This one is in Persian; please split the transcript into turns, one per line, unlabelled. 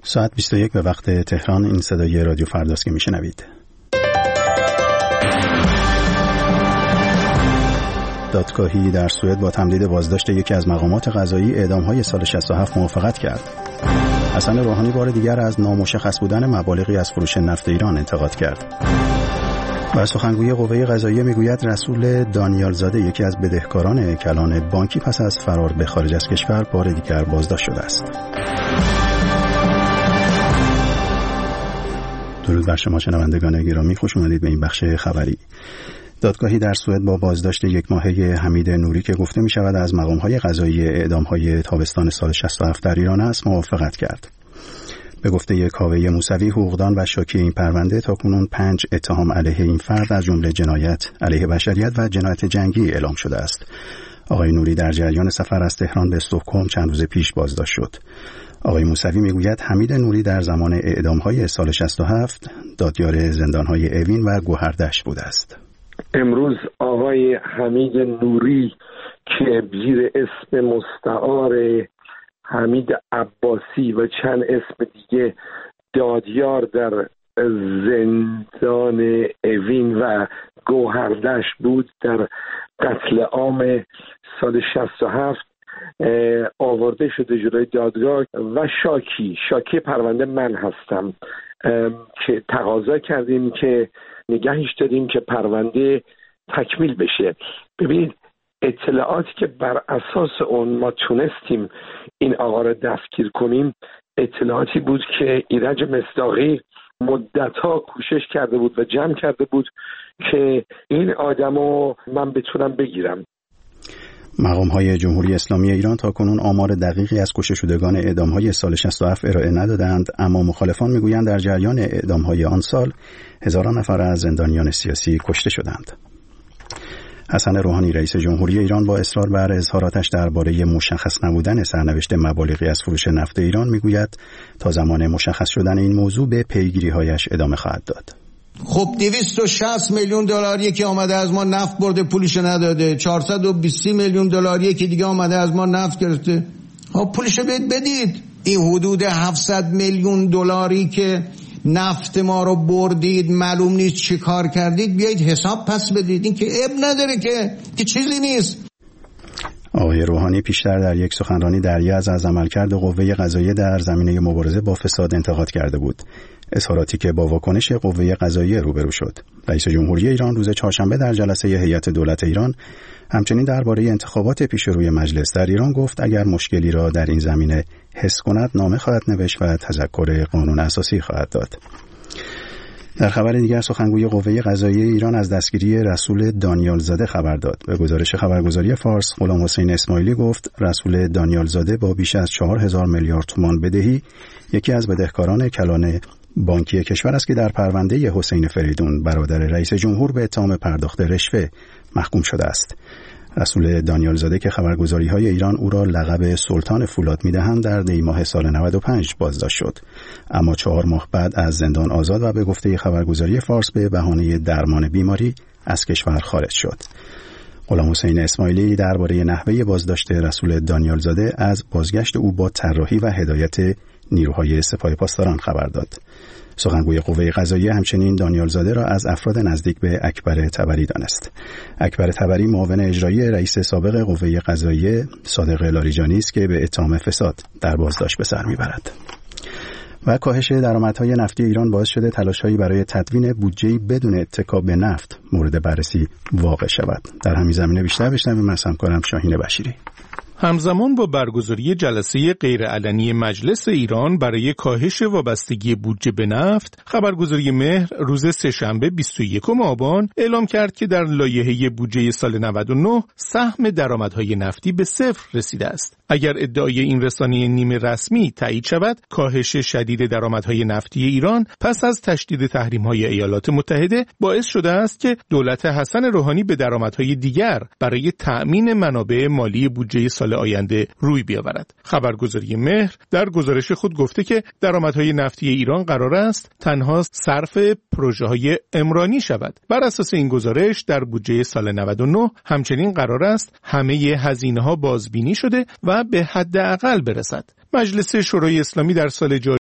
ساعت 21 به وقت تهران. این صدای رادیو فرداست که میشنوید. دادگاهی در سوئد با تمدید بازداشت یکی از مقامات قضایی اعدام‌های سال 67 موافقت کرد. حسن روحانی بار دیگر از نامشخص بودن مبالغی از فروش نفت ایران انتقاد کرد. و سخنگوی قوه قضاییه میگوید رسول دانیال زاده یکی از بدهکاران کلان بانکی پس از فرار به خارج از کشور بار دیگر بازداشت شده است. درود بر شما شنوندگان گرامی، خوش اومدید به این بخش خبری. دادگاهی در سوئد با بازداشت یک ماهه حمید نوری که گفته می شود از مقام‌های قضایی اعدام‌های تابستان سال 67 در ایران است موافقت کرد. به گفته کاوه موسوی، حقوقدان و شاکی این پرونده، تاکنون 5 اتهام علیه این فرد از جمله جنایت علیه بشریت و جنایت جنگی اعلام شده است. آقای نوری در جریان سفر از تهران به استکهلم چند روز پیش بازداشت شد. آقای موسوی میگوید حمید نوری در زمان اعدام‌های سال 67 دادیار زندان‌های اوین و گوهردشت بوده است.
امروز آقای حمید نوری که زیر اسم مستعار حمید عباسی و چند اسم دیگه دادیار در زندان اوین و گوهردشت بود، در قتل عام سال 67 آورده شده جلوی دادگاه و شاکی پرونده من هستم که تقاضا کردیم که نگهش داریم که پرونده تکمیل بشه. ببینید اطلاعاتی که بر اساس اون ما تونستیم این آقا را دستگیر کنیم اطلاعاتی بود که ایرج مصداقی مدت‌ها کوشش کرده بود و جمع کرده بود که این آدمو من بتونم بگیرم.
مقام‌های جمهوری اسلامی ایران تاکنون آمار دقیقی از کشته شدگان اعدام‌های سال 67 ارائه ندادند، اما مخالفان می‌گویند در جریان اعدام‌های آن سال هزاران نفر از زندانیان سیاسی کشته شدند. حسن روحانی رئیس جمهوری ایران با اصرار بر اظهاراتش درباره مشخص نبودن سرنوشت مبالغی از فروش نفت ایران می‌گوید تا زمان مشخص شدن این موضوع به پیگیری‌هایش ادامه خواهد داد.
خب 260 میلیون دلاری که آمده از ما نفت برده پولش نداده، 420 میلیون دلاری که دیگه آمده از ما نفت گرفته. خب پولش بدید. این حدود 700 میلیون دلاری که نفت ما رو بردید معلوم نیست چی کار کردید، بیایید حساب پس بدید. این که اب نداره که چیزی نیست.
آقای روحانی پیشتر در یک سخنرانی در یزد از عملکرد قوه قضاییه در زمینه مبارزه با فساد انتقاد کرده بود، اظهاراتی که با واکنش قوه قضاییه روبرو شد. رئیس جمهوری ایران روز چهارشنبه در جلسه هیئت دولت ایران همچنین درباره انتخابات پیشروی مجلس در ایران گفت اگر مشکلی را در این زمینه حس کند نامه خواهد نوشت و تذکر قانون اساسی خواهد داد. در خبر دیگر سخنگوی قوه قضاییه ایران از دستگیری رسول دانیال زاده خبر داد. به گزارش خبرگزاری فارس، غلام حسین اسماعیلی گفت رسول دانیال زاده با بیش از 4000 میلیارد تومان بدهی یکی از بدهکاران کلان بانکی کشور است که در پرونده حسین فریدون برادر رئیس جمهور به اتهام پرداخت رشوه محکوم شده است. رسول دانیال زاده که خبرگزاری‌های ایران او را لقب سلطان فولاد می‌دهند در دی ماه سال 95 بازداشت شد، اما 4 ماه بعد از زندان آزاد و به گفته خبرگزاری فارس به بهانه درمان بیماری از کشور خارج شد. غلام حسین اسماعیلی درباره نحوه بازداشت رسول دانیال زاده از بازگشت او با طراحی و هدایت نیروهای سپاه پاسداران خبر داد. سخنگوی قوه قضاییه همچنین دانیال زاده را از افراد نزدیک به اکبر طبری دانست. اکبر طبری معاون اجرایی رئیس سابق قوه قضاییه صادق لاریجانی است که به اتهام فساد در بازداشت به سر میبرد. و کاهش درآمدهای نفتی ایران باعث شده تلاش‌هایی برای تدوین بودجه‌ای بدون اتکا به نفت مورد بررسی واقع شود. در همین زمینه بیشتر بشنویم از همکارم شاهین بشیری.
همزمان با برگزاری جلسه غیرعلنی مجلس ایران برای کاهش وابستگی بودجه به نفت، خبرگزاری مهر روز سه‌شنبه 21 آبان اعلام کرد که در لایحه بودجه سال 99 سهم درآمدهای نفتی به 0 رسیده است. اگر ادعای این رسانه نیمه رسمی تایید شود، کاهش شدید درآمدهای نفتی ایران پس از تشدید تحریم‌های ایالات متحده باعث شده است که دولت حسن روحانی به درآمدهای دیگر برای تأمین منابع مالی بودجه سال آینده روی بیاورد. خبرگزاری مهر در گزارش خود گفته که درآمدهای نفتی ایران قرار است تنها صرف پروژه‌های عمرانی شود. بر اساس این گزارش در بودجه سال 99 همچنین قرار است همه هزینه‌ها بازبینی شده و به حداقل برسد. مجلس شورای اسلامی در سال جاری